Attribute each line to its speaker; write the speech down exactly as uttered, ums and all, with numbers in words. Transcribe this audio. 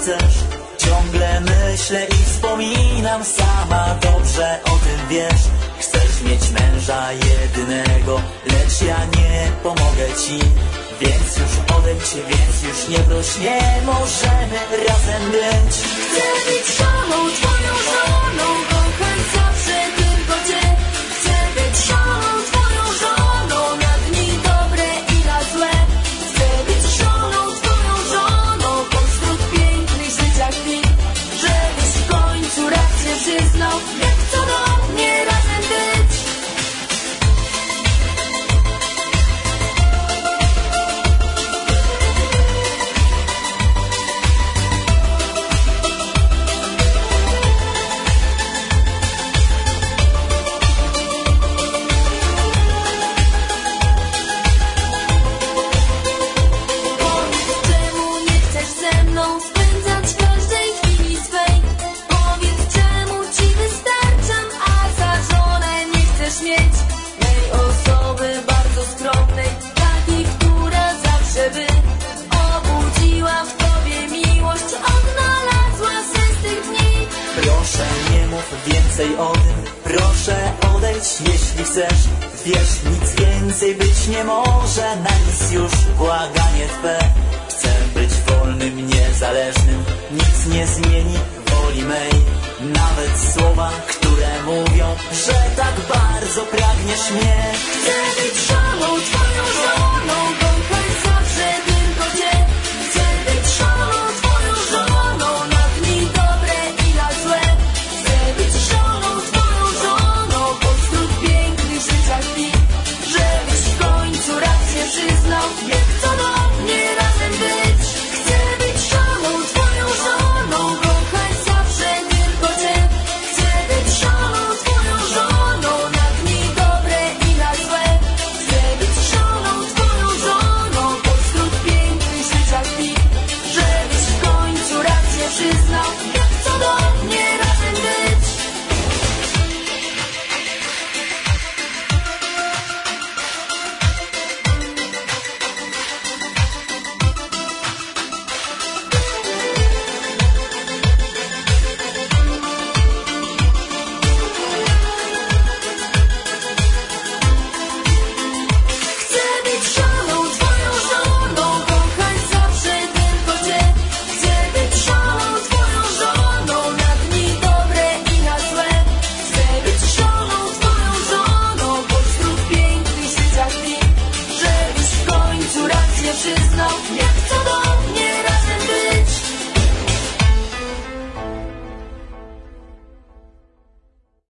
Speaker 1: chcesz. Ciągle myślę i wspominam, sama dobrze o tym wiesz. Chcesz mieć męża jedynego, lecz ja nie pomogę ci. Więc już odejdź, więc już nie proś, nie możemy razem być.
Speaker 2: Chcę być żoną, twoją żoną, kochać zawsze tylko cię. Chcę być żoną, twoją żoną, na dni dobre i na złe. Chcę być żoną, twoją żoną, pośród pięknych życia chwil. Żebyś w końcu rację przyznał, jak cudownie razem być. Mieć tej osoby bardzo skromnej, takiej, która zawsze by obudziła w tobie miłość, odnalazła sens tych dni.
Speaker 1: Proszę, nie mów więcej o tym, proszę odejdź, jeśli chcesz. Wiesz, nic więcej być nie może, na nic już błaganie twe. Chcę być wolnym, niezależnym, nic nie zmieni woli mej. Nawet słowa, które mówią, że tak bardzo pragniesz mnie.
Speaker 2: Chcę być żoną, twoją żoną, kochać zawsze tylko cię. Chcę być żoną, twoją żoną, na dni dobre i na złe. Chcę być żoną, twoją żoną, pośród pięknych życia chwil. Żebyś w końcu rację przyznał, jak cudownie razem być. Chcę być żoną, twoją żoną, kochać zawsze tylko cię. Chcę być żoną, twoją żoną, na dni dobre i na złe. Chcę być żoną, twoją żoną, pośród pięknych życia chwil. Żebyś w końcu rację przyznał, jak cudownie razem być. Chcę być żoną, twoją żoną, kochać zawsze tylko cię. Chcę być żoną, twoją żoną, na dni dobre i na złe. Chcę być żoną, twoją żoną, pośród pięknych życia chwil. Żebyś w końcu rację przyznał, jak